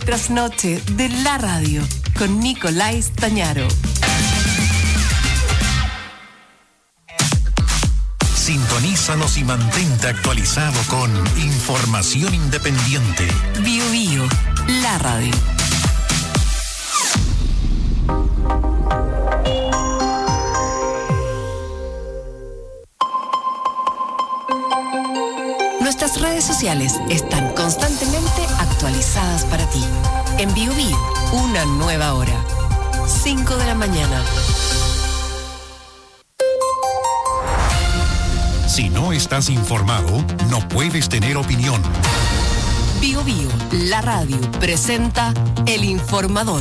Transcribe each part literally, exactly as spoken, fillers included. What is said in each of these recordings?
trasnoche de la radio con Nicolás Tañaro. Sintonízanos y mantente actualizado con información independiente. Bio Bio, la radio. Nuestras redes sociales están constantemente actualizadas para ti. En Bio Bio, una nueva hora. cinco de la mañana. Si no estás informado, no puedes tener opinión. Bio Bio, la radio, presenta El Informador.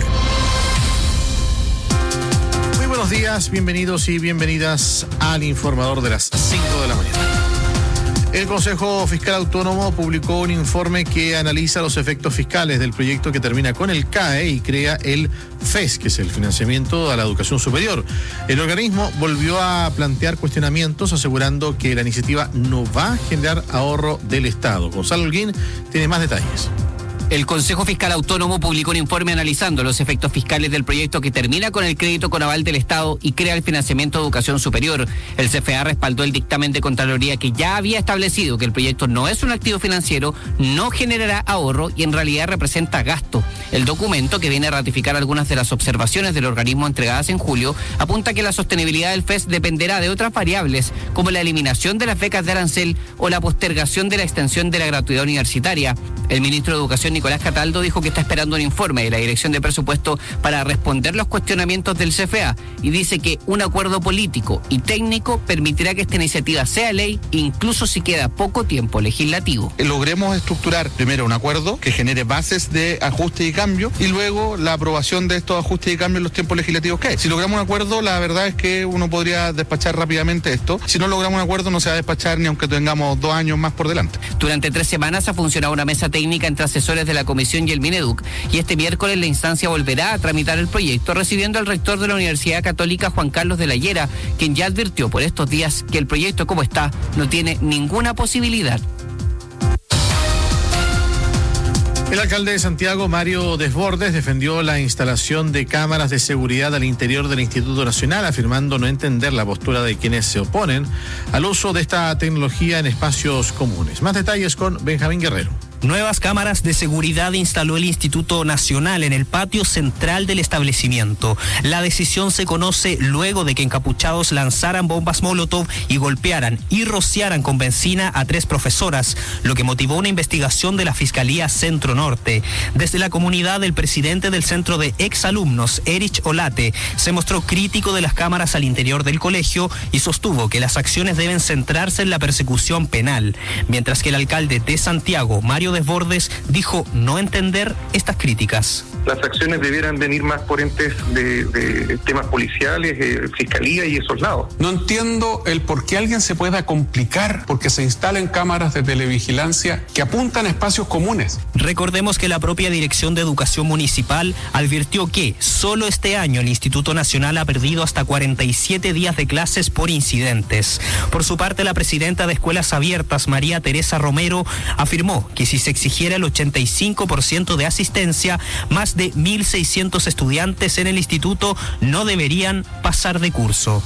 Muy buenos días, bienvenidos y bienvenidas al Informador de las cinco de la mañana. El Consejo Fiscal Autónomo publicó un informe que analiza los efectos fiscales del proyecto que termina con el C A E y crea el F E S, que es el financiamiento a la educación superior. El organismo volvió a plantear cuestionamientos asegurando que la iniciativa no va a generar ahorro del Estado. Gonzalo Holguín tiene más detalles. El Consejo Fiscal Autónomo publicó un informe analizando los efectos fiscales del proyecto que termina con el crédito con aval del Estado y crea el financiamiento de educación superior. El C F A respaldó el dictamen de Contraloría que ya había establecido que el proyecto no es un activo financiero, no generará ahorro y en realidad representa gasto. El documento, que viene a ratificar algunas de las observaciones del organismo entregadas en julio, apunta que la sostenibilidad del F E S dependerá de otras variables, como la eliminación de las becas de arancel o la postergación de la extensión de la gratuidad universitaria. El ministro de Educación, Nicolás Cataldo, dijo que está esperando un informe de la Dirección de Presupuesto para responder los cuestionamientos del C F A y dice que un acuerdo político y técnico permitirá que esta iniciativa sea ley, incluso si queda poco tiempo legislativo. Logremos estructurar primero un acuerdo que genere bases de ajuste y cambio y luego la aprobación de estos ajustes y cambios en los tiempos legislativos que hay. Si logramos un acuerdo, la verdad es que uno podría despachar rápidamente esto. Si no logramos un acuerdo, no se va a despachar ni aunque tengamos dos años más por delante. Durante tres semanas ha funcionado una mesa técnica entre asesores de la Comisión y el Mineduc, y este miércoles la instancia volverá a tramitar el proyecto, recibiendo al rector de la Universidad Católica, Juan Carlos de la Hiera, quien ya advirtió por estos días que el proyecto como está no tiene ninguna posibilidad. El alcalde de Santiago, Mario Desbordes, defendió la instalación de cámaras de seguridad al interior del Instituto Nacional, afirmando no entender la postura de quienes se oponen al uso de esta tecnología en espacios comunes. Más detalles con Benjamín Guerrero. Nuevas cámaras de seguridad instaló el Instituto Nacional en el patio central del establecimiento. La decisión se conoce luego de que encapuchados lanzaran bombas Molotov y golpearan y rociaran con benzina a tres profesoras, lo que motivó una investigación de la Fiscalía Centro Norte. Desde la comunidad, el presidente del Centro de Exalumnos, Erich Olate, se mostró crítico de las cámaras al interior del colegio y sostuvo que las acciones deben centrarse en la persecución penal, mientras que el alcalde de Santiago, Mario Desbordes, dijo no entender estas críticas. Las acciones debieran venir más por entes de, de temas policiales, eh, fiscalía y esos lados. No entiendo el por qué alguien se pueda complicar porque se instalen cámaras de televigilancia que apuntan a espacios comunes. Recordemos que la propia Dirección de Educación Municipal advirtió que solo este año el Instituto Nacional ha perdido hasta cuarenta y siete días de clases por incidentes. Por su parte, la presidenta de Escuelas Abiertas, María Teresa Romero, afirmó que si se exigiera el ochenta y cinco por ciento de asistencia, más de mil seiscientos estudiantes en el instituto no deberían pasar de curso.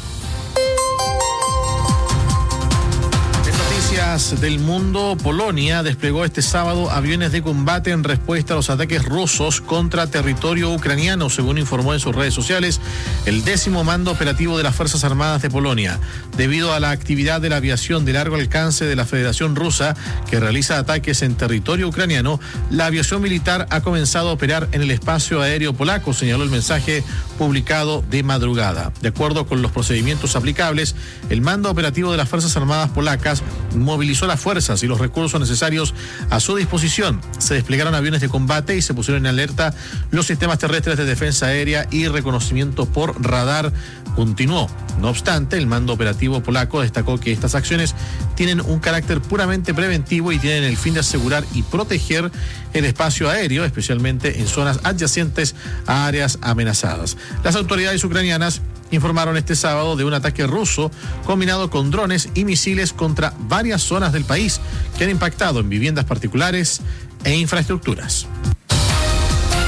Del mundo, Polonia desplegó este sábado aviones de combate en respuesta a los ataques rusos contra territorio ucraniano, según informó en sus redes sociales el décimo mando operativo de las Fuerzas Armadas de Polonia. Debido a la actividad de la aviación de largo alcance de la Federación Rusa, que realiza ataques en territorio ucraniano, la aviación militar ha comenzado a operar en el espacio aéreo polaco, señaló el mensaje publicado de madrugada. De acuerdo con los procedimientos aplicables, el mando operativo de las Fuerzas Armadas polacas movilizó las fuerzas y los recursos necesarios a su disposición. Se desplegaron aviones de combate y se pusieron en alerta los sistemas terrestres de defensa aérea y reconocimiento por radar. Continuó. No obstante, el mando operativo polaco destacó que estas acciones tienen un carácter puramente preventivo y tienen el fin de asegurar y proteger el espacio aéreo, especialmente en zonas adyacentes a áreas amenazadas. Las autoridades ucranianas informaron este sábado de un ataque ruso combinado con drones y misiles contra varias zonas del país que han impactado en viviendas particulares e infraestructuras.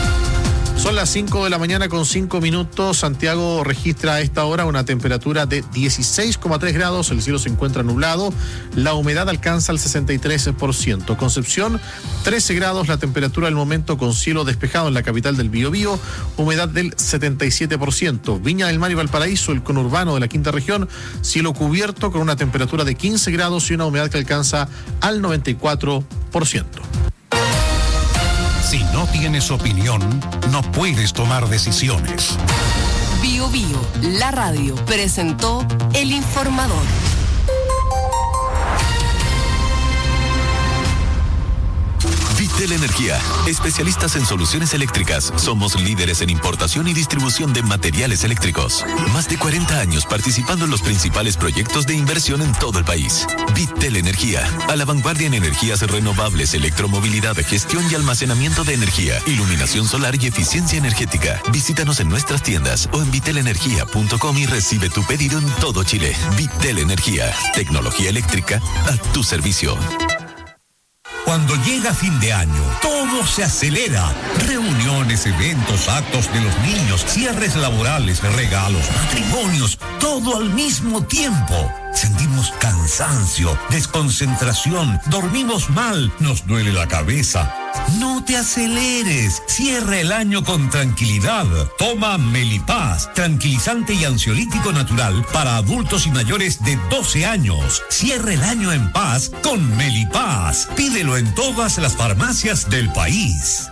Son las cinco de la mañana con cinco minutos. Santiago registra a esta hora una temperatura de dieciséis coma tres grados. El cielo se encuentra nublado. La humedad alcanza el sesenta y tres por ciento. Concepción, trece grados. La temperatura del momento con cielo despejado en la capital del Biobío. Humedad del setenta y siete por ciento. Viña del Mar y Valparaíso, el conurbano de la quinta región. Cielo cubierto con una temperatura de quince grados y una humedad que alcanza al noventa y cuatro por ciento. Si no tienes opinión, no puedes tomar decisiones. Bio Bio, la radio, presentó El Informador. Vitel Energía, especialistas en soluciones eléctricas. Somos líderes en importación y distribución de materiales eléctricos. Más de cuarenta años participando en los principales proyectos de inversión en todo el país. Vitel Energía, a la vanguardia en energías renovables, electromovilidad, gestión y almacenamiento de energía, iluminación solar y eficiencia energética. Visítanos en nuestras tiendas o en vitel energía punto com y recibe tu pedido en todo Chile. Vitel Energía, tecnología eléctrica a tu servicio. Cuando llega fin de año, todo se acelera. Reuniones, eventos, actos de los niños, cierres laborales, regalos, matrimonios, todo al mismo tiempo. Sentimos cansancio, desconcentración, dormimos mal, nos duele la cabeza. No te aceleres, cierra el año con tranquilidad. Toma Melipaz, tranquilizante y ansiolítico natural para adultos y mayores de doce años. Cierra el año en paz con Melipaz. Pídelo en todas las farmacias del país.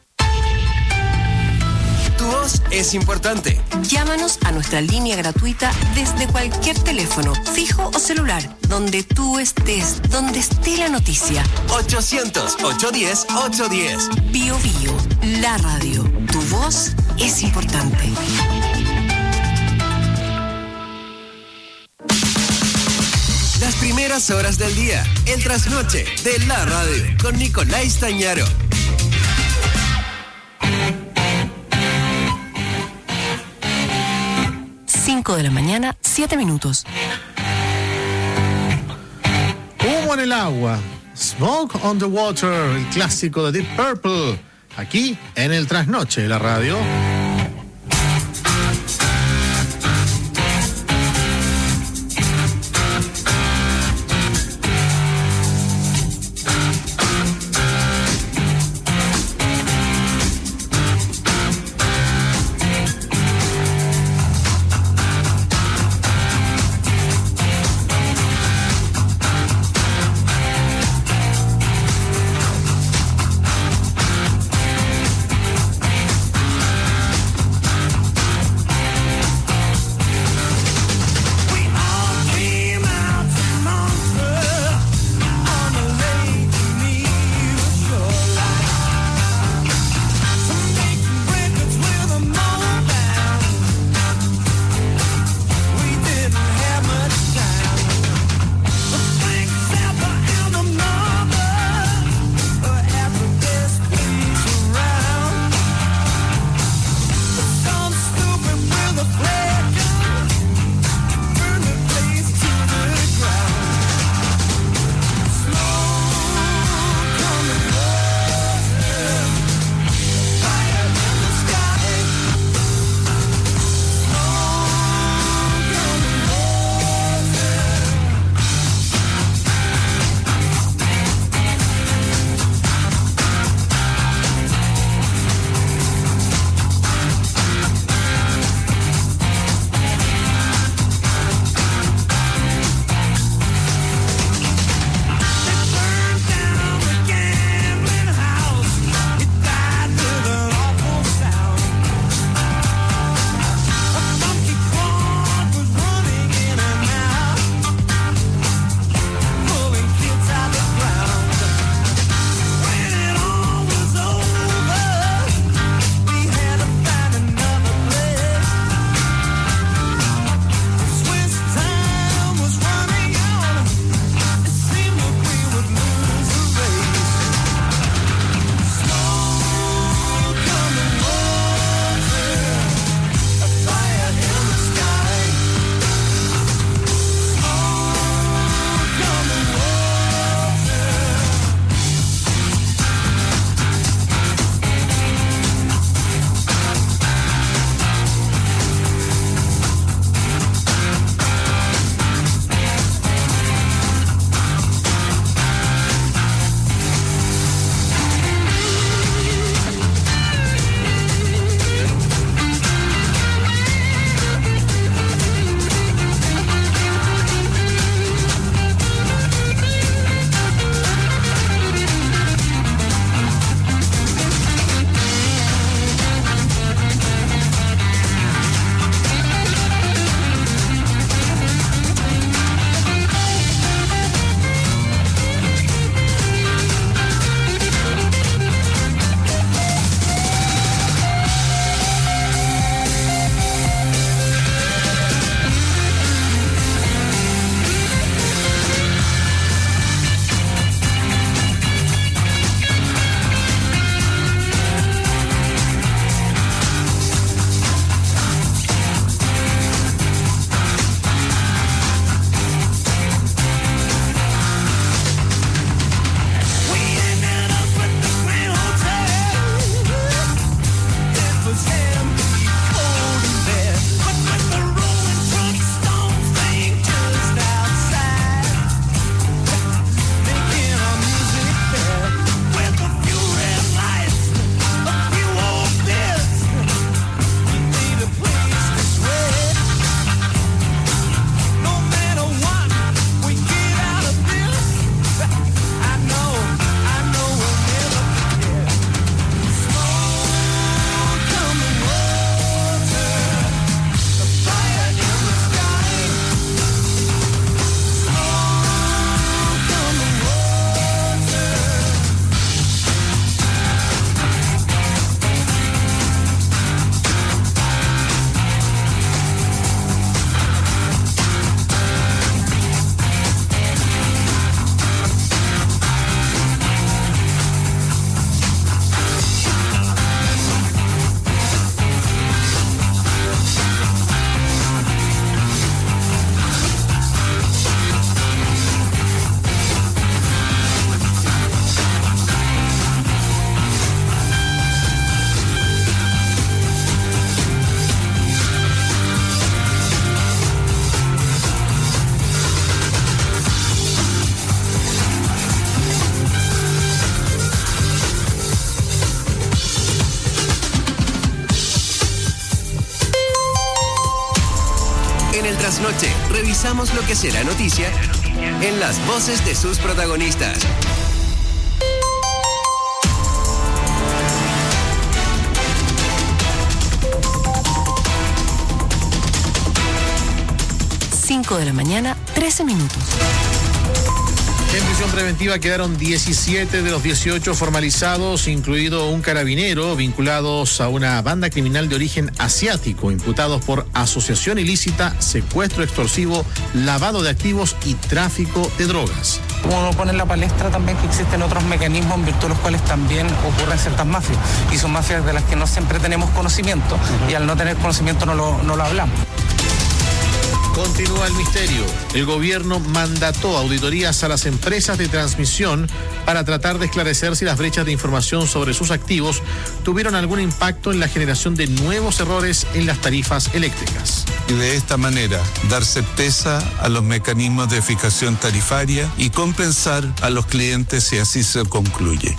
Tu voz es importante. Llámanos a nuestra línea gratuita desde cualquier teléfono, fijo o celular, donde tú estés, donde esté la noticia. ochocientos, ochocientos diez, ochocientos diez. Bio Bio, la radio. Tu voz es importante. Las primeras horas del día, el trasnoche de la radio, con Nicolás Tañaro. cinco de la mañana, siete minutos. Humo en el agua. Smoke on the Water, el clásico de Deep Purple. Aquí en el Trasnoche de la radio. el trasnoche revisamos lo que será noticia en las voces de sus protagonistas. cinco de la mañana, trece minutos. En prisión preventiva quedaron diecisiete de los dieciocho formalizados, incluido un carabinero, vinculados a una banda criminal de origen asiático, imputados por asociación ilícita, secuestro extorsivo, lavado de activos y tráfico de drogas. Uno pone en la palestra también que existen otros mecanismos en virtud de los cuales también ocurren ciertas mafias, y son mafias de las que no siempre tenemos conocimiento, uh-huh. y al no tener conocimiento no lo, no lo hablamos. Continúa el misterio. El gobierno mandató auditorías a las empresas de transmisión para tratar de esclarecer si las brechas de información sobre sus activos tuvieron algún impacto en la generación de nuevos errores en las tarifas eléctricas. Y de esta manera dar certeza a los mecanismos de fijación tarifaria y compensar a los clientes si así se concluye.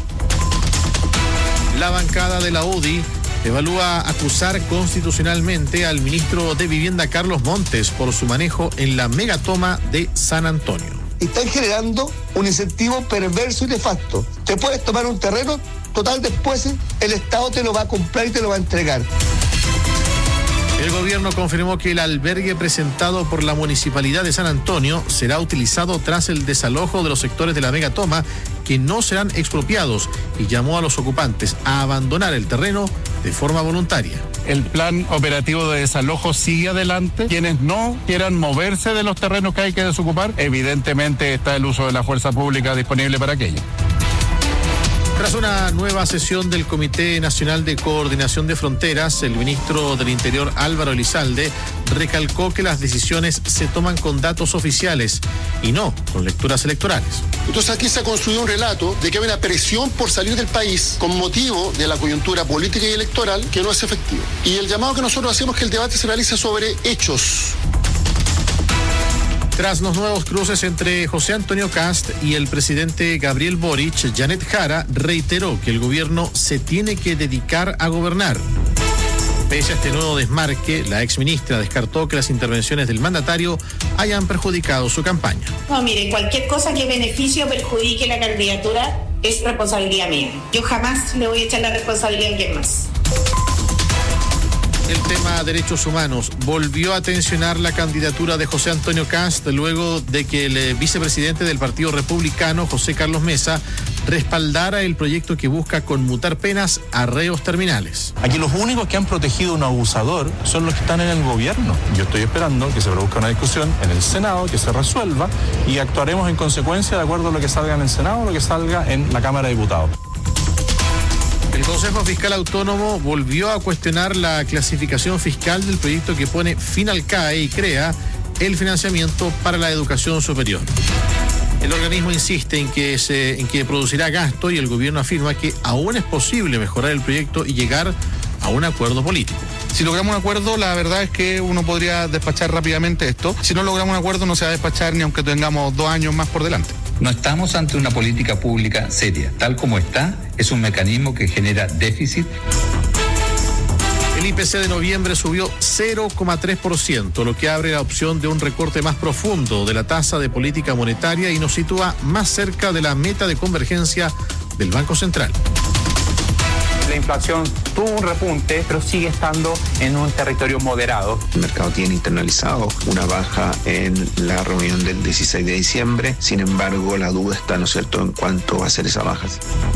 La bancada de la U D I evalúa acusar constitucionalmente al ministro de Vivienda Carlos Montes por su manejo en la megatoma de San Antonio. Están generando un incentivo perverso y nefasto. Te puedes tomar un terreno, total después el Estado te lo va a comprar y te lo va a entregar. El gobierno confirmó que el albergue presentado por la Municipalidad de San Antonio será utilizado tras el desalojo de los sectores de la megatoma que no serán expropiados y llamó a los ocupantes a abandonar el terreno de forma voluntaria. El plan operativo de desalojo sigue adelante. Quienes no quieran moverse de los terrenos que hay que desocupar, evidentemente está el uso de la fuerza pública disponible para aquello. Tras una nueva sesión del Comité Nacional de Coordinación de Fronteras, el ministro del Interior Álvaro Elizalde recalcó que las decisiones se toman con datos oficiales y no con lecturas electorales. Entonces aquí se ha construido un relato de que hay una presión por salir del país con motivo de la coyuntura política y electoral que no es efectivo. Y el llamado que nosotros hacemos es que el debate se realice sobre hechos. Tras los nuevos cruces entre José Antonio Kast y el presidente Gabriel Boric, Janet Jara reiteró que el gobierno se tiene que dedicar a gobernar. Pese a este nuevo desmarque, la exministra descartó que las intervenciones del mandatario hayan perjudicado su campaña. No, mire, cualquier cosa que beneficie o perjudique la candidatura es responsabilidad mía. Yo jamás le voy a echar la responsabilidad a alguien más. El tema derechos humanos volvió a tensionar la candidatura de José Antonio Kast luego de que el vicepresidente del Partido Republicano, José Carlos Mesa, respaldara el proyecto que busca conmutar penas a reos terminales. Aquí los únicos que han protegido a un abusador son los que están en el gobierno. Yo estoy esperando que se produzca una discusión en el Senado, que se resuelva y actuaremos en consecuencia de acuerdo a lo que salga en el Senado o lo que salga en la Cámara de Diputados. El Consejo Fiscal Autónomo volvió a cuestionar la clasificación fiscal del proyecto que pone fin al C A E y crea el financiamiento para la educación superior. El organismo insiste en que, se, en que producirá gasto y el gobierno afirma que aún es posible mejorar el proyecto y llegar a un acuerdo político. Si logramos un acuerdo, la verdad es que uno podría despachar rápidamente esto. Si no logramos un acuerdo, no se va a despachar ni aunque tengamos dos años más por delante. No estamos ante una política pública seria. Tal como está, es un mecanismo que genera déficit. El I P C de noviembre subió cero coma tres por ciento, lo que abre la opción de un recorte más profundo de la tasa de política monetaria y nos sitúa más cerca de la meta de convergencia del Banco Central. La inflación tuvo un repunte, pero sigue estando en un territorio moderado. El mercado tiene internalizado una baja en la reunión del dieciséis de diciembre. Sin embargo, la duda está, ¿no es cierto?, en cuánto va a ser esa baja.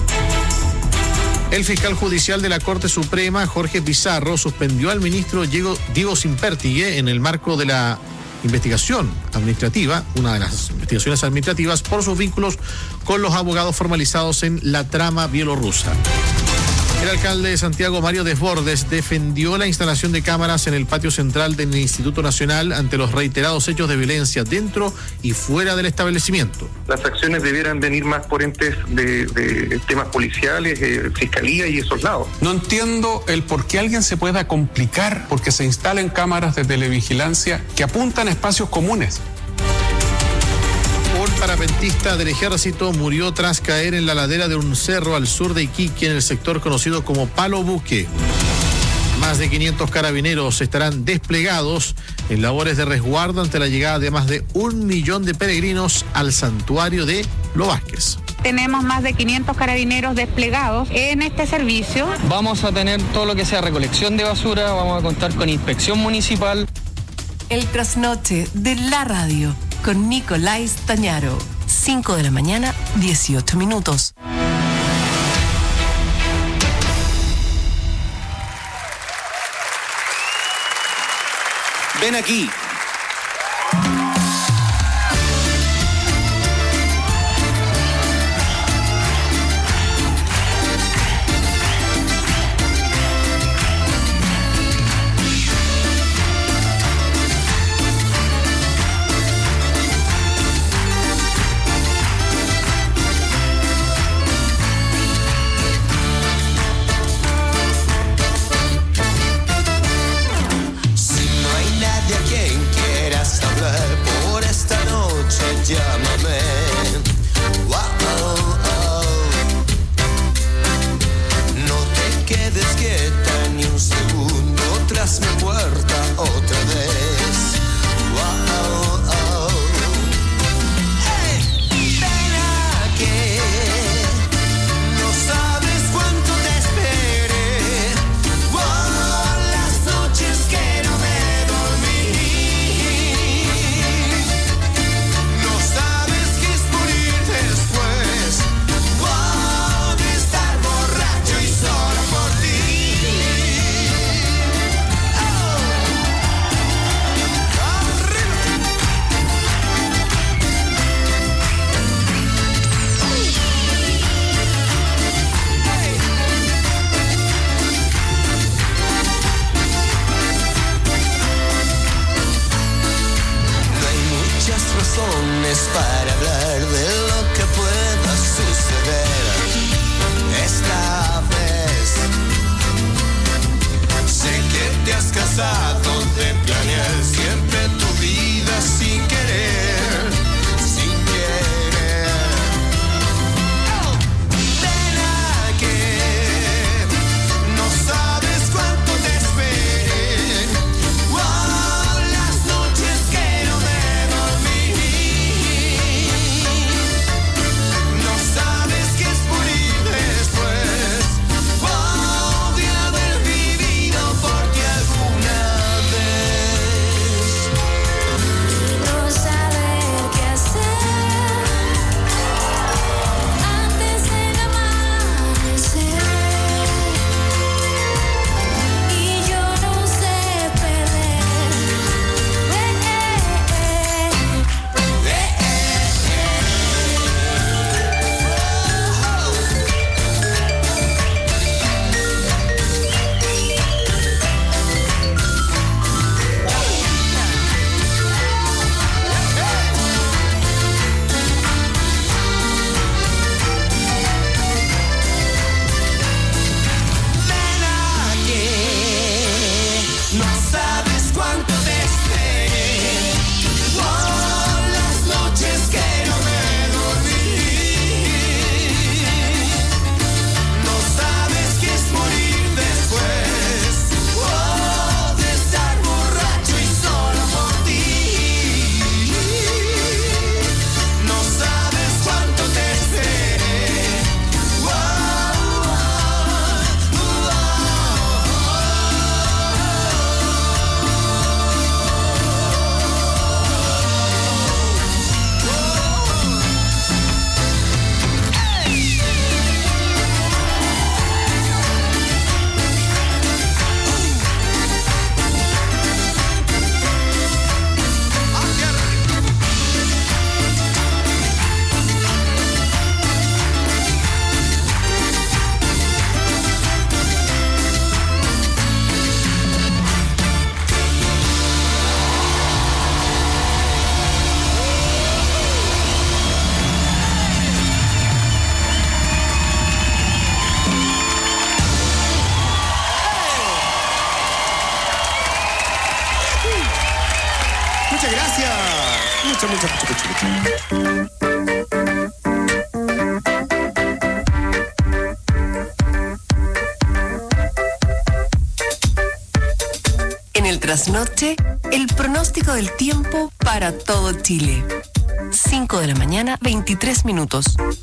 El fiscal judicial de la Corte Suprema, Jorge Pizarro, suspendió al ministro Diego, Diego Simpertigue en el marco de la investigación administrativa, una de las investigaciones administrativas, por sus vínculos con los abogados formalizados en la trama bielorrusa. El alcalde de Santiago, Mario Desbordes, defendió la instalación de cámaras en el patio central del Instituto Nacional ante los reiterados hechos de violencia dentro y fuera del establecimiento. Las acciones debieran venir más por entes de, de temas policiales, eh, fiscalía y esos lados. No entiendo el por qué alguien se pueda complicar porque se instalen cámaras de televigilancia que apuntan a espacios comunes. Un parapentista del ejército murió tras caer en la ladera de un cerro al sur de Iquique, en el sector conocido como Palo Buque. Más de quinientos carabineros estarán desplegados en labores de resguardo ante la llegada de más de un millón de peregrinos al santuario de Los Vázquez. Tenemos más de quinientos carabineros desplegados en este servicio. Vamos a tener todo lo que sea recolección de basura, vamos a contar con inspección municipal. El trasnoche de la radio con Nicolás Tañaro. cinco de la mañana, dieciocho minutos. Ven aquí. Llámame, wow, oh, oh. No te quedes quieta ni un segundo tras mi puerta otra vez. Wow, oh. Hey, ven aquí, no sabes cuánto te esperé. Wow, las noches que no me dormí. Para hablar de lo que pueda suceder esta vez. Sé que te has casado, te planeas siempre tu vida sin querer, sin querer. Oh, ven aquí, no sabes cuánto te esperé. Wow, las noches que no me dormí. Muchas gracias. Muchas, muchas, muchas, muchas. el trasnoche, el pronóstico del tiempo para todo Chile. cinco de la mañana, veintitrés minutos.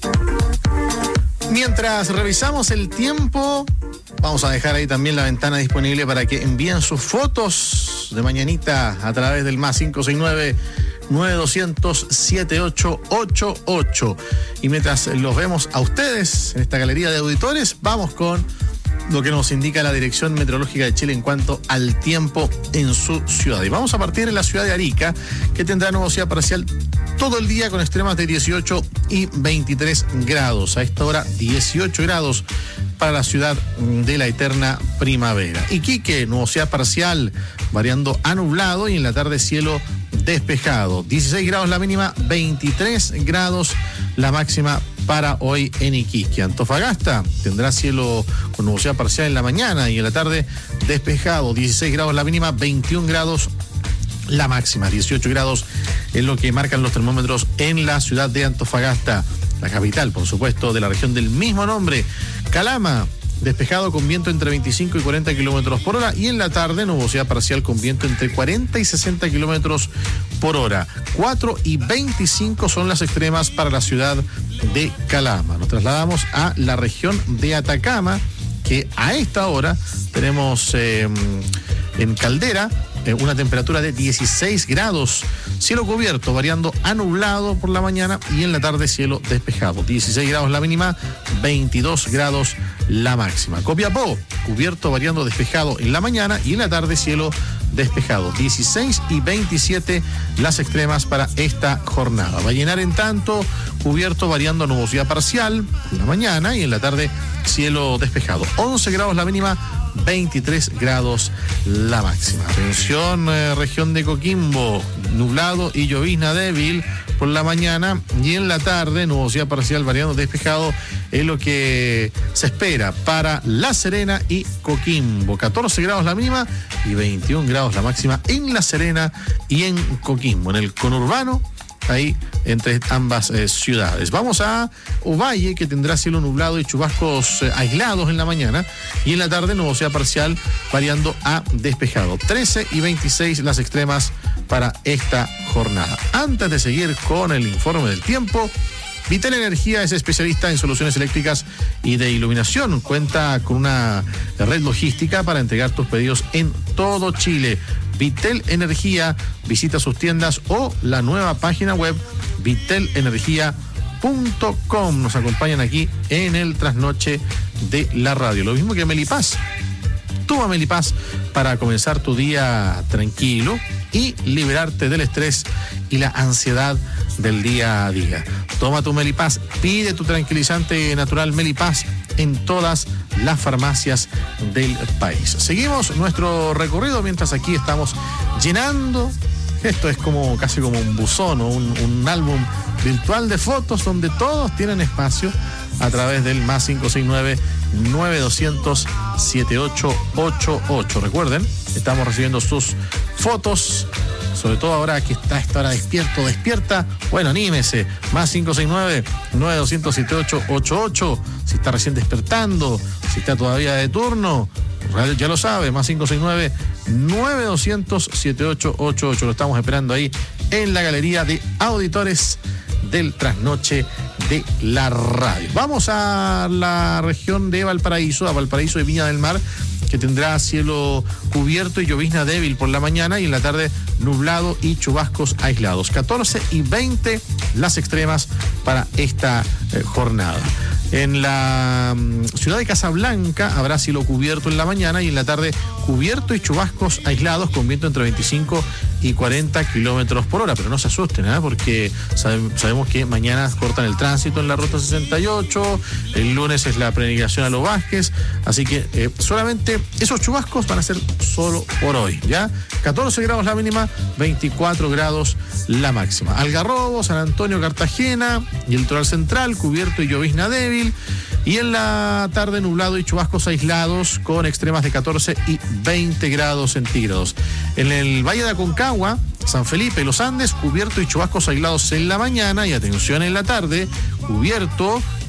Mientras revisamos el tiempo, vamos a dejar ahí también la ventana disponible para que envíen sus fotos de mañanita a través del más cinco seis nueve, nueve dos cero cero, siete ocho ocho ocho. Y mientras los vemos a ustedes en esta galería de auditores, vamos con lo que nos indica la Dirección Meteorológica de Chile en cuanto al tiempo en su ciudad. Y vamos a partir en la ciudad de Arica, que tendrá nubosidad parcial todo el día con extremas de dieciocho y veintitrés grados. A esta hora, dieciocho grados para la ciudad de la eterna primavera. Iquique, nubosidad parcial, variando a nublado, y en la tarde cielo despejado. dieciséis grados la mínima, veintitrés grados la máxima para hoy en Iquique. Antofagasta tendrá cielo con nubosidad parcial en la mañana y en la tarde despejado. dieciséis grados la mínima, veintiún grados la máxima. dieciocho grados es lo que marcan los termómetros en la ciudad de Antofagasta, la capital, por supuesto, de la región del mismo nombre. Calama, despejado con viento entre veinticinco y cuarenta kilómetros por hora, y en la tarde nubosidad parcial con viento entre cuarenta y sesenta kilómetros por hora. cuatro y veinticinco son las extremas para la ciudad de Calama. Nos trasladamos a la región de Atacama, que a esta hora tenemos eh, en Caldera eh, una temperatura de dieciséis grados, cielo cubierto, variando a nublado por la mañana, y en la tarde cielo despejado. dieciséis grados la mínima, veintidós grados la máxima. Copiapó, cubierto, variando despejado en la mañana, y en la tarde cielo despejado. dieciséis y veintisiete las extremas para esta jornada. Vallenar, en tanto, cubierto, variando nubosidad parcial en la mañana, y en la tarde cielo despejado. once grados la mínima, veintitrés grados la máxima. Atención, eh, región de Coquimbo, nublado y llovizna débil por la mañana, y en la tarde nubosidad parcial variando despejado es lo que se espera para La Serena y Coquimbo. catorce grados la mínima y veintiún grados la máxima en La Serena y en Coquimbo. En el conurbano, ahí entre ambas eh, ciudades. Vamos a Ovalle, que tendrá cielo nublado y chubascos eh, aislados en la mañana, y en la tarde nubosidad parcial variando a despejado. trece y veintiséis las extremas para esta jornada. Antes de seguir con el informe del tiempo, Vitel Energía es especialista en soluciones eléctricas y de iluminación. Cuenta con una red logística para entregar tus pedidos en todo Chile. Vitel Energía, visita sus tiendas o la nueva página web vitel energía punto com. Nos acompañan aquí en el trasnoche de la radio. Lo mismo que Melipaz. Toma Melipaz para comenzar tu día tranquilo y liberarte del estrés y la ansiedad del día a día. Toma tu Melipaz, pide tu tranquilizante natural Melipaz en todas las farmacias del país. Seguimos nuestro recorrido mientras aquí estamos llenando. Esto es como casi como un buzón o un, un álbum virtual de fotos donde todos tienen espacio a través del más cinco seis nueve, nueve dos cero cero, siete ocho ocho ocho. Recuerden, estamos recibiendo sus fotos, sobre todo ahora que está a esta hora despierto, despierta. Bueno, anímese, más cinco seis nueve, nueve dos cero cero, siete ocho ocho ocho. Si está recién despertando, si está todavía de turno, ya lo sabe, más cinco seis nueve, nueve dos cero cero, siete ocho ocho ocho. Lo estamos esperando ahí en la galería de auditores del trasnoche de la radio. Vamos a la región de Valparaíso, a Valparaíso de Viña del Mar, que tendrá cielo cubierto y llovizna débil por la mañana, y en la tarde nublado y chubascos aislados. catorce y veinte las extremas para esta eh, jornada. En la um, ciudad de Casablanca habrá cielo cubierto en la mañana, y en la tarde cubierto y chubascos aislados con viento entre veinticinco y cuarenta kilómetros por hora. Pero no se asusten, ¿eh? porque sabe, sabemos que mañana cortan el tránsito en la ruta sesenta y ocho, el lunes es la peregrinación a Los Vázquez, así que eh, solamente esos chubascos van a ser solo por hoy, ¿ya? catorce grados la mínima, veinticuatro grados la máxima. Algarrobo, San Antonio, Cartagena y el litoral central, cubierto y llovizna débil, y en la tarde nublado y chubascos aislados con extremas de catorce y veinte grados centígrados. En el Valle de Aconcagua, San Felipe y Los Andes, cubierto y chubascos aislados en la mañana, y atención, en la tarde, cubierto,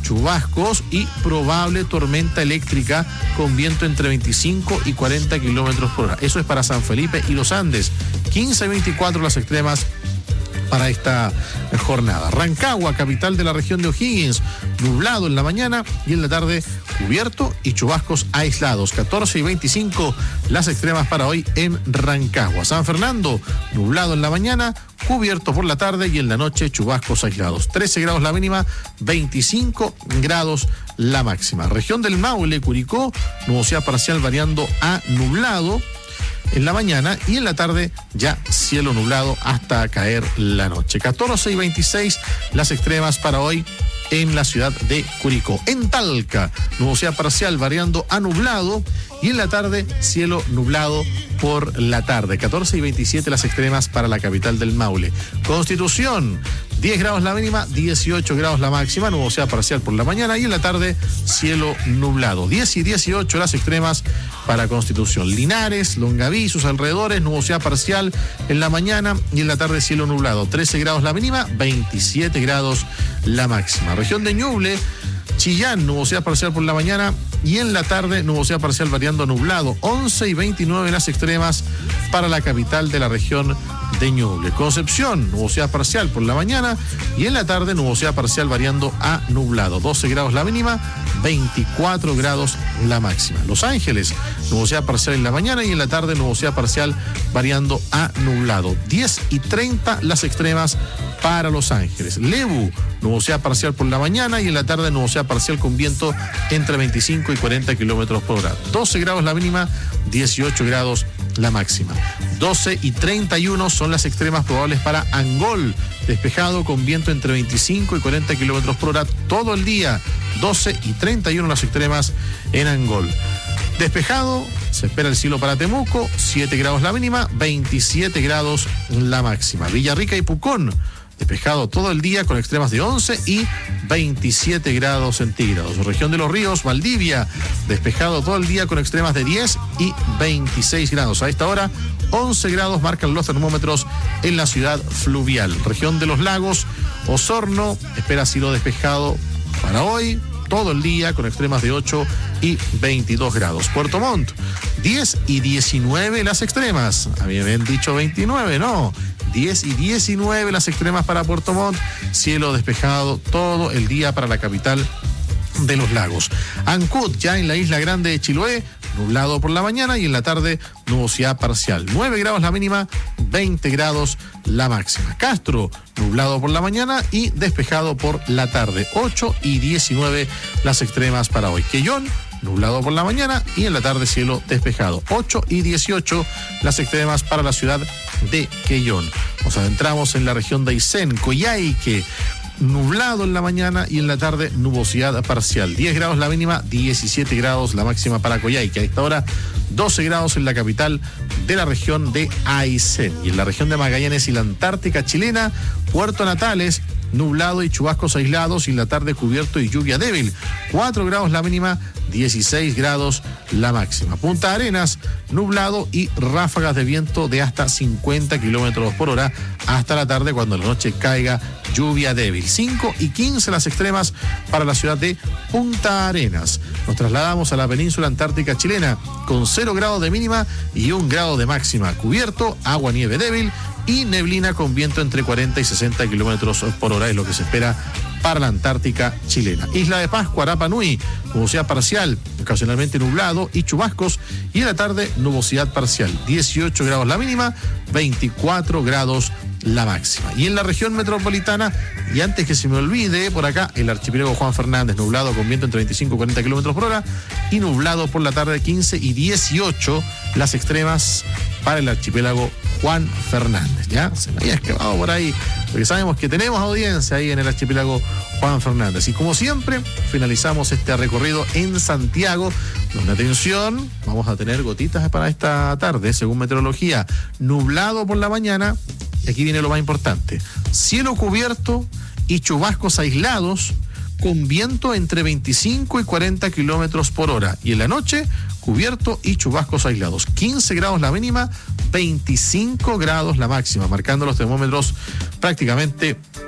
chubascos y probable tormenta eléctrica con viento entre veinticinco y cuarenta kilómetros por hora. Eso es para San Felipe y los Andes. quince y veinticuatro las extremas para esta jornada. Rancagua, capital de la región de O'Higgins, nublado en la mañana y en la tarde cubierto y chubascos aislados. catorce y veinticinco las extremas para hoy en Rancagua. San Fernando, nublado en la mañana, cubierto por la tarde y en la noche chubascos aislados. trece grados la mínima, veinticinco grados la máxima. Región del Maule, Curicó, nubosidad parcial variando a nublado en la mañana y en la tarde ya cielo nublado hasta caer la noche. catorce y veintiséis las extremas para hoy en la ciudad de Curicó. En Talca, nubosidad parcial variando a nublado y en la tarde cielo nublado por la tarde. catorce y veintisiete las extremas para la capital del Maule. Constitución, diez grados la mínima, dieciocho grados la máxima, nubosidad parcial por la mañana y en la tarde cielo nublado. diez y dieciocho las extremas para Constitución. Linares, Longaví, sus alrededores, nubosidad parcial en la mañana y en la tarde cielo nublado. trece grados la mínima, veintisiete grados la máxima. Región de Ñuble, Chillán, nubosidad parcial por la mañana y en la tarde nubosidad parcial variando a nublado. once y veintinueve las extremas para la capital de la región de Ñuble. Concepción, nubosidad parcial por la mañana y en la tarde nubosidad parcial variando a nublado. doce grados la mínima, veinticuatro grados la máxima. Los Ángeles, nubosidad parcial en la mañana y en la tarde nubosidad parcial variando a nublado. diez y treinta las extremas para Los Ángeles. Lebu, nubosidad parcial por la mañana y en la tarde nubosidad parcial con viento entre veinticinco y cuarenta kilómetros por hora. doce grados la mínima, dieciocho grados la máxima. doce y treinta y uno son las extremas probables para Angol, despejado con viento entre veinticinco y cuarenta kilómetros por hora todo el día. doce y treinta y uno las extremas en Angol. Despejado, se espera el cielo para Temuco, siete grados la mínima, veintisiete grados la máxima. Villarrica y Pucón, despejado todo el día con extremas de once y veintisiete grados centígrados. Región de los Ríos, Valdivia, despejado todo el día con extremas de diez y veintiséis grados. A esta hora, once grados marcan los termómetros en la ciudad fluvial. Región de los Lagos, Osorno, espera cielo despejado para hoy, todo el día con extremas de ocho y veintidós grados. Puerto Montt, diez y diecinueve las extremas. Habían dicho veintinueve, no. diez y diecinueve las extremas para Puerto Montt, cielo despejado todo el día para la capital de los lagos. Ancud, ya en la isla grande de Chiloé, nublado por la mañana y en la tarde nubosidad parcial. nueve grados la mínima, veinte grados la máxima. Castro, nublado por la mañana y despejado por la tarde. ocho y diecinueve las extremas para hoy. Quellón, nublado por la mañana y en la tarde cielo despejado. ocho y dieciocho las extremas para la ciudad de Quellón. Nos adentramos en la región de Aysén, Coyhaique, nublado en la mañana y en la tarde nubosidad parcial. diez grados la mínima, diecisiete grados la máxima para Coyhaique. A esta hora doce grados en la capital de la región de Aysén. Y en la región de Magallanes y la Antártica chilena, Puerto Natales, nublado y chubascos aislados y en la tarde cubierto y lluvia débil. cuatro grados la mínima, dieciséis grados la máxima. Punta Arenas, nublado y ráfagas de viento de hasta cincuenta kilómetros por hora hasta la tarde cuando la noche caiga lluvia débil. cinco y quince las extremas para la ciudad de Punta Arenas. Nos trasladamos a la península antártica chilena con cero grados de mínima y un grado de máxima. Cubierto, agua nieve débil y neblina con viento entre cuarenta y sesenta kilómetros por hora es lo que se espera para la Antártica chilena. Isla de Pascua, Rapa Nui, nubosidad parcial, ocasionalmente nublado y chubascos y en la tarde nubosidad parcial. dieciocho grados la mínima, veinticuatro grados la máxima. Y en la región metropolitana, y antes que se me olvide, por acá, el archipiélago Juan Fernández, nublado con viento entre veinticinco y cuarenta kilómetros por hora y nublado por la tarde quince y dieciocho las extremas para el archipiélago Juan Fernández. Ya se me había escapado por ahí, porque sabemos que tenemos audiencia ahí en el archipiélago Juan Fernández. Y como siempre, finalizamos este recorrido en Santiago, donde, atención, vamos a tener gotitas para esta tarde, según meteorología, nublado por la mañana. Y aquí viene lo más importante: cielo cubierto y chubascos aislados con viento entre veinticinco y cuarenta kilómetros por hora. Y en la noche, cubierto y chubascos aislados. quince grados la mínima, veinticinco grados la máxima, marcando los termómetros prácticamente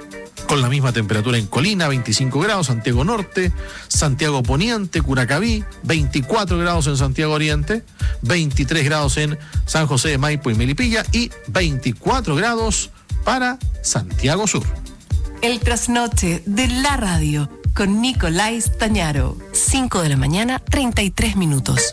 Con la misma temperatura en Colina, veinticinco grados, Santiago Norte, Santiago Poniente, Curacaví, veinticuatro grados en Santiago Oriente, veintitrés grados en San José de Maipo y Melipilla y veinticuatro grados para Santiago Sur. El trasnoche de la radio con Nicolás Tañaro. cinco de la mañana, treinta y tres minutos.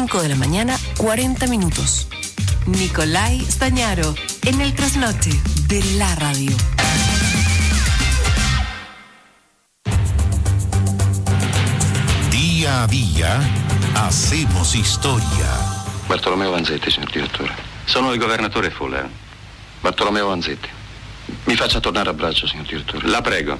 cinco de la mañana, cuarenta minutos. Nicolai Stañaro, en el trasnoche de la radio. Día a día, hacemos historia. Bartolomeo Vanzetti, signor direttore. Sono il governatore Fuller. Bartolomeo Vanzetti. Mi faccia tornare a braccio, signor direttore. La prego.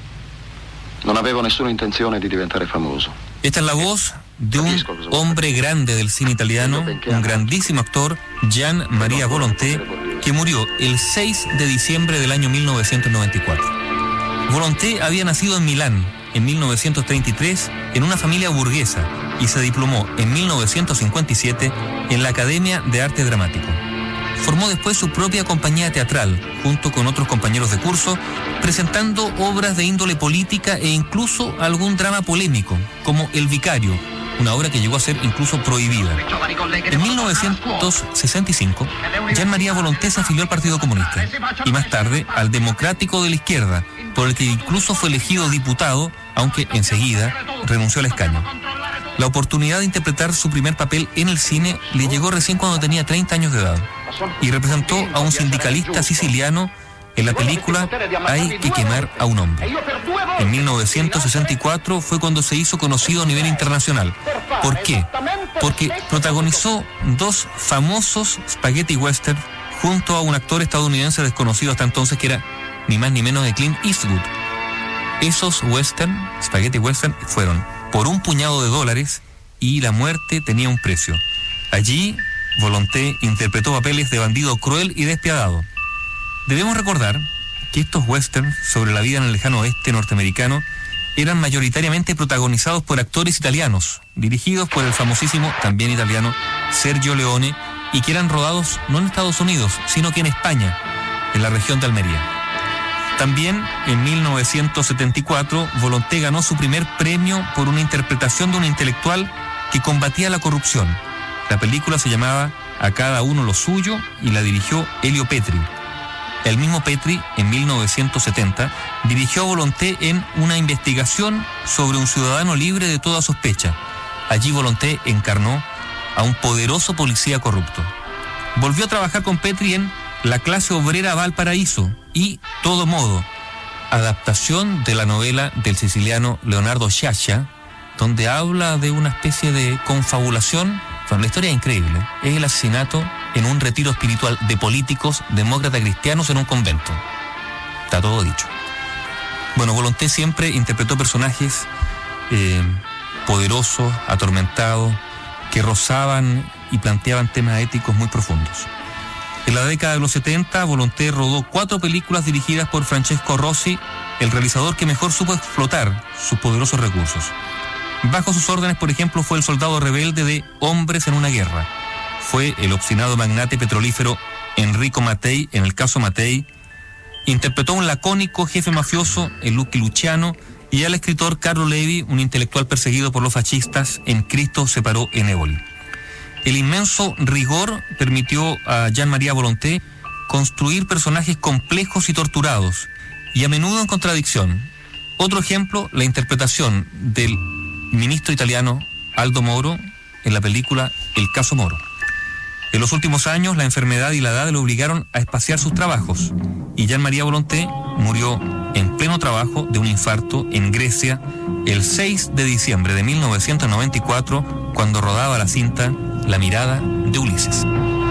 Non avevo nessuna intenzione di diventare famoso. Esta es la voz de un hombre grande del cine italiano, un grandísimo actor, Gian Maria Volonté, que murió el seis de diciembre del año mil novecientos noventa y cuatro. Volonté había nacido en Milán en mil novecientos treinta y tres en una familia burguesa y se diplomó en mil novecientos cincuenta y siete en la Academia de Arte Dramático. Formó después su propia compañía teatral, junto con otros compañeros de curso, presentando obras de índole política e incluso algún drama polémico, como El Vicario, una obra que llegó a ser incluso prohibida. En mil novecientos sesenta y cinco, Gian Maria Volonté se afilió al Partido Comunista y más tarde al Democrático de la Izquierda, por el que incluso fue elegido diputado, aunque enseguida renunció al escaño. La oportunidad de interpretar su primer papel en el cine le llegó recién cuando tenía treinta años de edad y representó a un sindicalista siciliano en la película Hay que quemar a un hombre. En mil novecientos sesenta y cuatro fue cuando se hizo conocido a nivel internacional. ¿Por qué? Porque protagonizó dos famosos spaghetti western junto a un actor estadounidense desconocido hasta entonces que era ni más ni menos de Clint Eastwood. Esos western, spaghetti western, fueron Por un puñado de dólares y La muerte tenía un precio. Allí, Volonté interpretó papeles de bandido cruel y despiadado. Debemos recordar que estos westerns sobre la vida en el lejano oeste norteamericano eran mayoritariamente protagonizados por actores italianos, dirigidos por el famosísimo, también italiano, Sergio Leone, y que eran rodados no en Estados Unidos, sino que en España, en la región de Almería. También, en mil novecientos setenta y cuatro, Volonté ganó su primer premio por una interpretación de un intelectual que combatía la corrupción. La película se llamaba A cada uno lo suyo y la dirigió Elio Petri. El mismo Petri, en mil novecientos setenta, dirigió a Volonté en Una investigación sobre un ciudadano libre de toda sospecha. Allí Volonté encarnó a un poderoso policía corrupto. Volvió a trabajar con Petri en La clase obrera va al paraíso y Todo modo, adaptación de la novela del siciliano Leonardo Sciascia, donde habla de una especie de confabulación. Bueno, la historia es increíble. Es el asesinato en un retiro espiritual de políticos demócratas cristianos en un convento. Está todo dicho. Bueno, Volonté siempre interpretó personajes eh, poderosos, atormentados, que rozaban y planteaban temas éticos muy profundos. En la década de los setenta, Volonté rodó cuatro películas dirigidas por Francesco Rosi, el realizador que mejor supo explotar sus poderosos recursos. Bajo sus órdenes, por ejemplo, fue el soldado rebelde de Hombres en una guerra. Fue el obstinado magnate petrolífero Enrico Mattei en El caso Mattei. Interpretó a un lacónico jefe mafioso en Lucky Luciano y al escritor Carlo Levi, un intelectual perseguido por los fascistas en Cristo se paró en Éboli. El inmenso rigor permitió a Gian Maria Volonté construir personajes complejos y torturados, y a menudo en contradicción. Otro ejemplo, la interpretación del ministro italiano Aldo Moro en la película El caso Moro. En los últimos años, la enfermedad y la edad le obligaron a espaciar sus trabajos, y Gian Maria Volonté murió en pleno trabajo de un infarto en Grecia el seis de diciembre de mil novecientos noventa y cuatro, cuando rodaba la cinta La mirada de Ulises.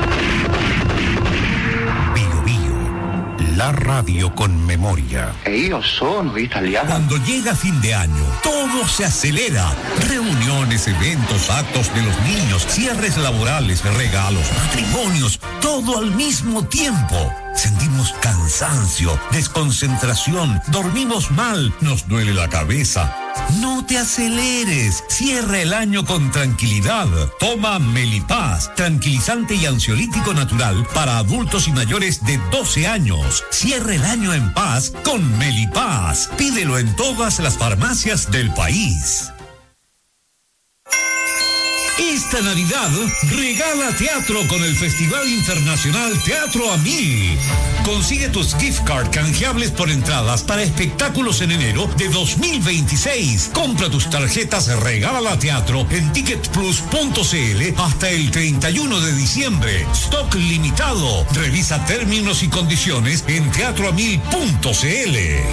Bio Bio, la radio con memoria. E io sono italiano. Cuando llega fin de año, todo se acelera. Reuniones, eventos, actos de los niños, cierres laborales, regalos, matrimonios, todo al mismo tiempo. Sentimos cansancio, desconcentración, dormimos mal, nos duele la cabeza. No te aceleres, cierra el año con tranquilidad. Toma Melipaz, tranquilizante y ansiolítico natural para adultos y mayores de doce años. Cierra el año en paz con Melipaz. Pídelo en todas las farmacias del país. Esta Navidad regala teatro con el Festival Internacional Teatro a Mil. Consigue tus gift card canjeables por entradas para espectáculos en enero de dos mil veintiséis. Compra tus tarjetas Regala Teatro en ticket plus punto c l hasta el treinta y uno de diciembre. Stock limitado. Revisa términos y condiciones en teatro a mil punto c l.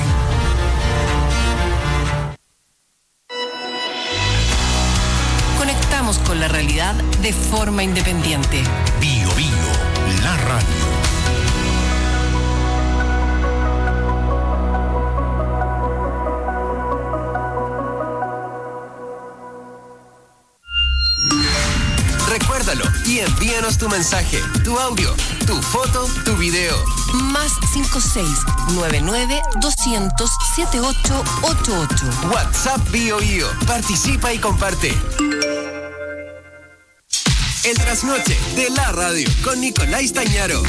Con la realidad de forma independiente. Bio Bio, la radio. Recuérdalo y envíanos tu mensaje, tu audio, tu foto, tu video. Más cinco seis nueve nueve doscientos setenta y ocho ochenta y ocho. WhatsApp Bio Bio. Participa y comparte. El trasnoche de la radio con Nicolás Tañaro.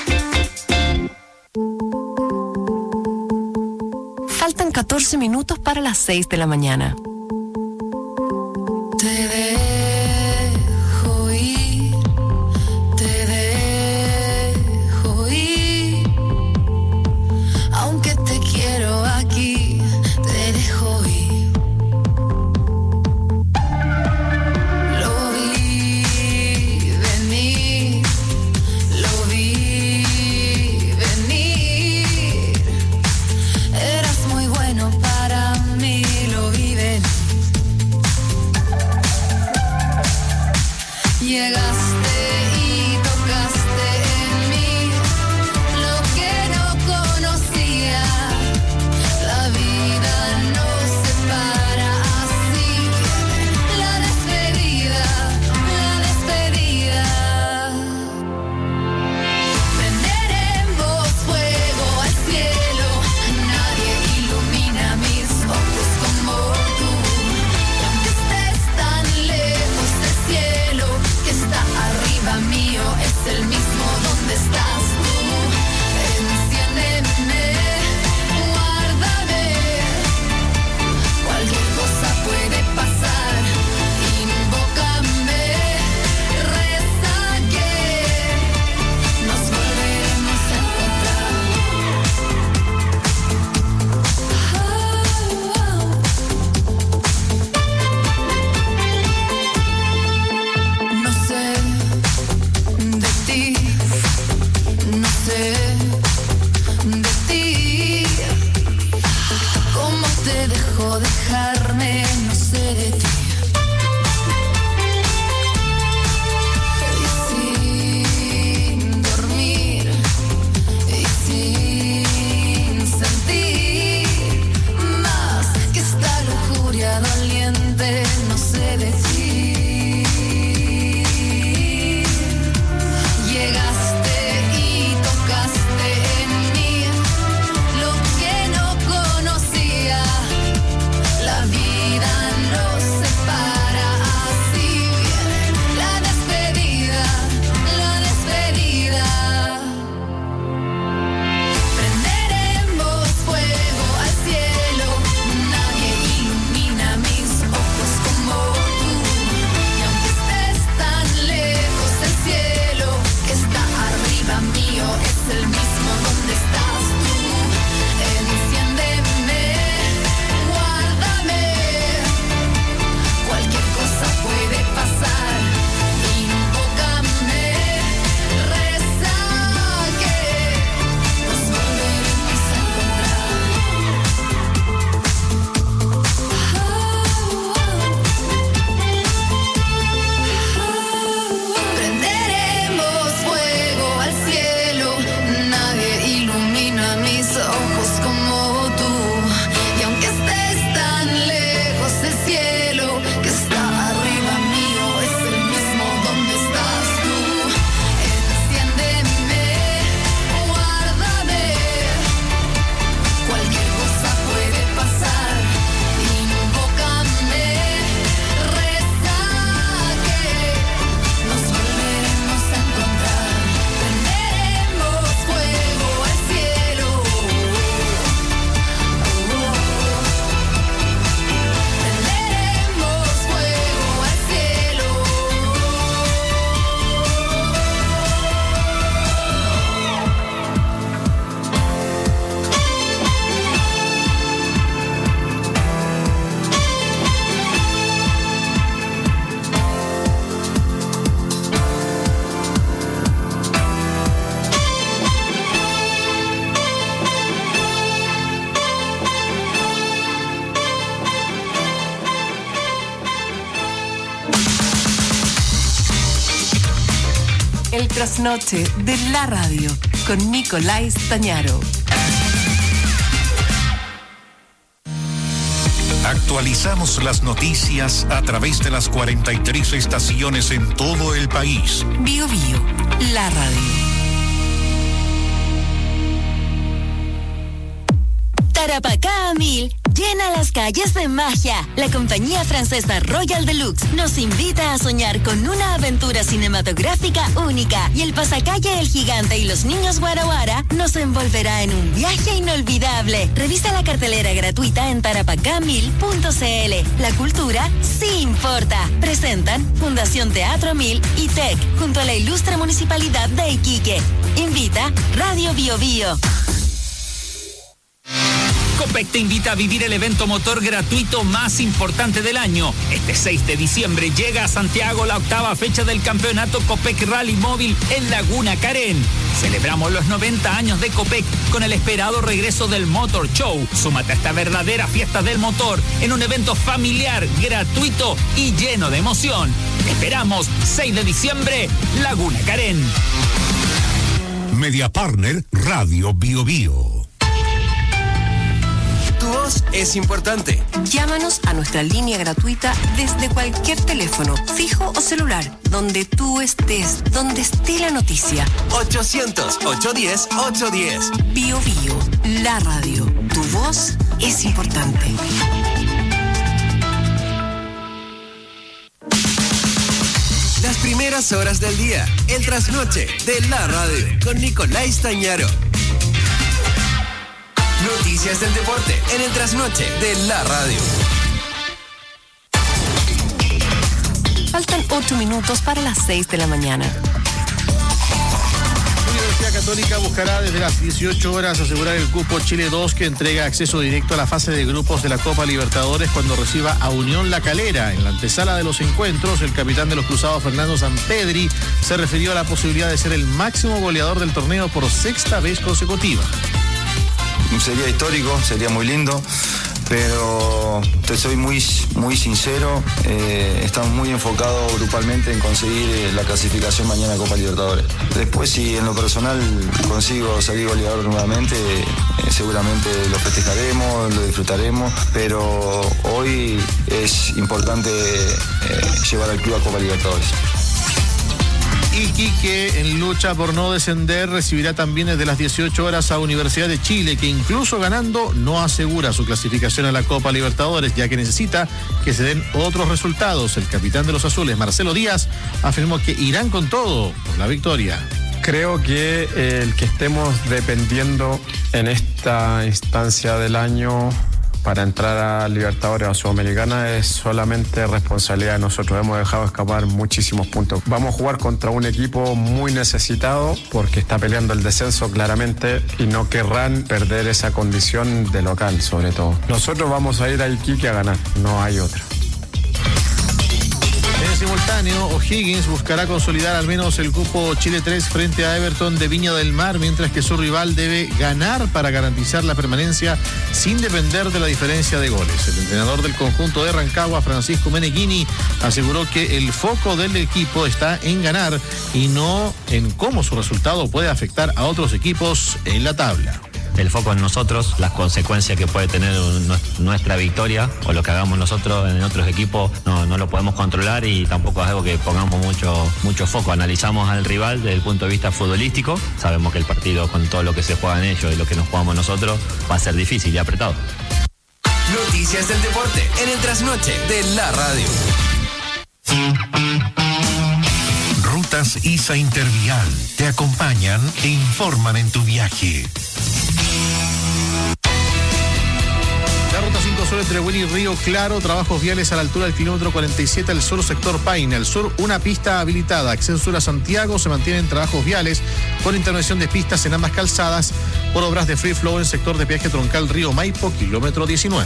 Faltan catorce minutos para las seis de la mañana. Te dejo ir, te dejo ir. Aunque te quiero aquí, te dejo ir. Llegaste y tocaste en mí lo que no conocía. La vida nos separa así. La despedida, la despedida. Prenderemos fuego al cielo. Nadie ilumina mis ojos como tú. Y aunque estés tan lejos del cielo, está arriba mío, es el mismo donde estás tú. Enciéndeme, guárdame. Cualquier cosa puede pasar. Invócame, reza que nos volveremos a No sé de ti, no sé de ti. ¿Cómo te dejo dejarme? No sé de ti. Y sin dormir, y sin sentir más que esta lujuria doliente, no sé de ti. Llegaste y tocaste en mí lo que no conocía. La vida nos El trasnoche de la radio con Nicolás Stañaro. Actualizamos las noticias a través de las cuarenta y tres estaciones en todo el país. Bio Bio, la radio. Tarapacá a mil. Llena las calles de magia. La compañía francesa Royal Deluxe nos invita a soñar con una aventura cinematográfica única. Y el pasacalle El Gigante y los Niños Guaraguara nos envolverá en un viaje inolvidable. Revisa la cartelera gratuita en tarapacá mil punto c l. La cultura sí importa. Presentan Fundación Teatro Mil y T E C junto a la ilustre Municipalidad de Iquique. Invita Radio Bio Bio. Copec te invita a vivir el evento motor gratuito más importante del año. Este seis de diciembre llega a Santiago la octava fecha del campeonato Copec Rally Móvil en Laguna Carén. Celebramos los noventa años de Copec con el esperado regreso del Motor Show. Súmate a esta verdadera fiesta del motor en un evento familiar, gratuito y lleno de emoción. Te esperamos seis de diciembre, Laguna Carén. Media Partner Radio Bio Bio. Tu voz es importante. Llámanos a nuestra línea gratuita desde cualquier teléfono, fijo o celular, donde tú estés, donde esté la noticia. ochocientos, ochocientos diez, ochocientos diez. Bio Bio, la radio. Tu voz es importante. Las primeras horas del día, el trasnoche de la radio con Nicolás Stañaro. Noticias del deporte en el trasnoche de la radio. Faltan ocho minutos para las seis de la mañana. La Universidad Católica buscará desde las dieciocho horas asegurar el cupo Chile dos, que entrega acceso directo a la fase de grupos de la Copa Libertadores cuando reciba a Unión La Calera. En la antesala de los encuentros, el capitán de los Cruzados, Fernando Sampedri, se refirió a la posibilidad de ser el máximo goleador del torneo por sexta vez consecutiva. Sería histórico, sería muy lindo, pero te soy muy, muy sincero, eh, estamos muy enfocados grupalmente en conseguir eh, la clasificación mañana a Copa Libertadores. Después, si en lo personal consigo salir goleador nuevamente, eh, seguramente lo festejaremos, lo disfrutaremos, pero hoy es importante eh, llevar al club a Copa Libertadores. Iquique, en lucha por no descender, recibirá también desde las dieciocho horas a Universidad de Chile, que incluso ganando no asegura su clasificación a la Copa Libertadores, ya que necesita que se den otros resultados. El capitán de los azules, Marcelo Díaz, afirmó que irán con todo por la victoria. Creo que eh, el que estemos dependiendo en esta instancia del año para entrar a Libertadores o a Sudamericana es solamente responsabilidad de nosotros. Hemos dejado escapar muchísimos puntos. Vamos a jugar contra un equipo muy necesitado porque está peleando el descenso claramente y no querrán perder esa condición de local, sobre todo. Nosotros vamos a ir a Iquique a ganar, no hay otra. En simultáneo, O'Higgins buscará consolidar al menos el cupo Chile tres frente a Everton de Viña del Mar, mientras que su rival debe ganar para garantizar la permanencia sin depender de la diferencia de goles. El entrenador del conjunto de Rancagua, Francisco Meneghini, aseguró que el foco del equipo está en ganar y no en cómo su resultado puede afectar a otros equipos en la tabla. El foco en nosotros, las consecuencias que puede tener nuestra victoria o lo que hagamos nosotros en otros equipos no, no lo podemos controlar y tampoco es algo que pongamos mucho, mucho foco. Analizamos al rival desde el punto de vista futbolístico, sabemos que el partido con todo lo que se juega en ellos y lo que nos jugamos nosotros va a ser difícil y apretado. Noticias del deporte en el trasnoche de la radio. Rutas ISA Intervial te acompañan e informan en tu viaje. La ruta cinco Sur entre Huili y Río Claro, trabajos viales a la altura del kilómetro cuarenta y siete al sur, sector Paine. Al sur, una pista habilitada. Acceso sur a Santiago, se mantienen trabajos viales con intervención de pistas en ambas calzadas por obras de free flow en sector de peaje troncal Río Maipo, kilómetro diecinueve.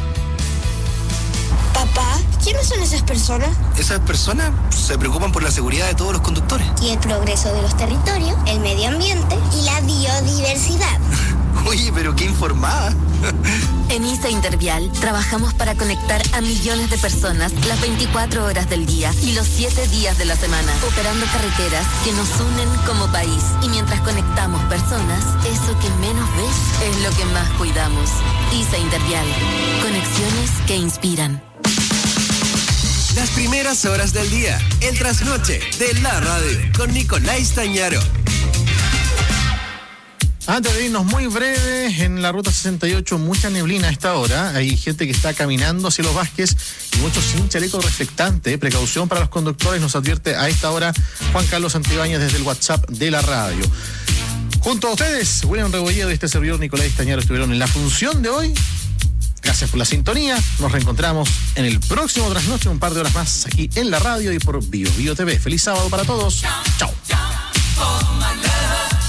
Papá, ¿quiénes son esas personas? Esas personas se preocupan por la seguridad de todos los conductores. Y el progreso de los territorios, el medio ambiente y la biodiversidad. Oye, pero qué informada. En ISA Intervial trabajamos para conectar a millones de personas las veinticuatro horas del día y los siete días de la semana, operando carreteras que nos unen como país. Y mientras conectamos personas, eso que menos ves es lo que más cuidamos. ISA Intervial. Conexiones que inspiran. Las primeras horas del día, el trasnoche de la radio, con Nicolás Tañaro. Antes de irnos, muy breve, en la ruta sesenta y ocho, mucha neblina a esta hora. Hay gente que está caminando hacia los Vázquez y muchos sin chaleco reflectante. Precaución para los conductores, nos advierte a esta hora Juan Carlos Santibáñez desde el WhatsApp de la radio. Junto a ustedes, William Rebolledo y este servidor Nicolás Tañaro estuvieron en la función de hoy. Gracias por la sintonía. Nos reencontramos en el próximo trasnoche, un par de horas más aquí en la radio y por Bio Bio T V. Feliz sábado para todos. Chao.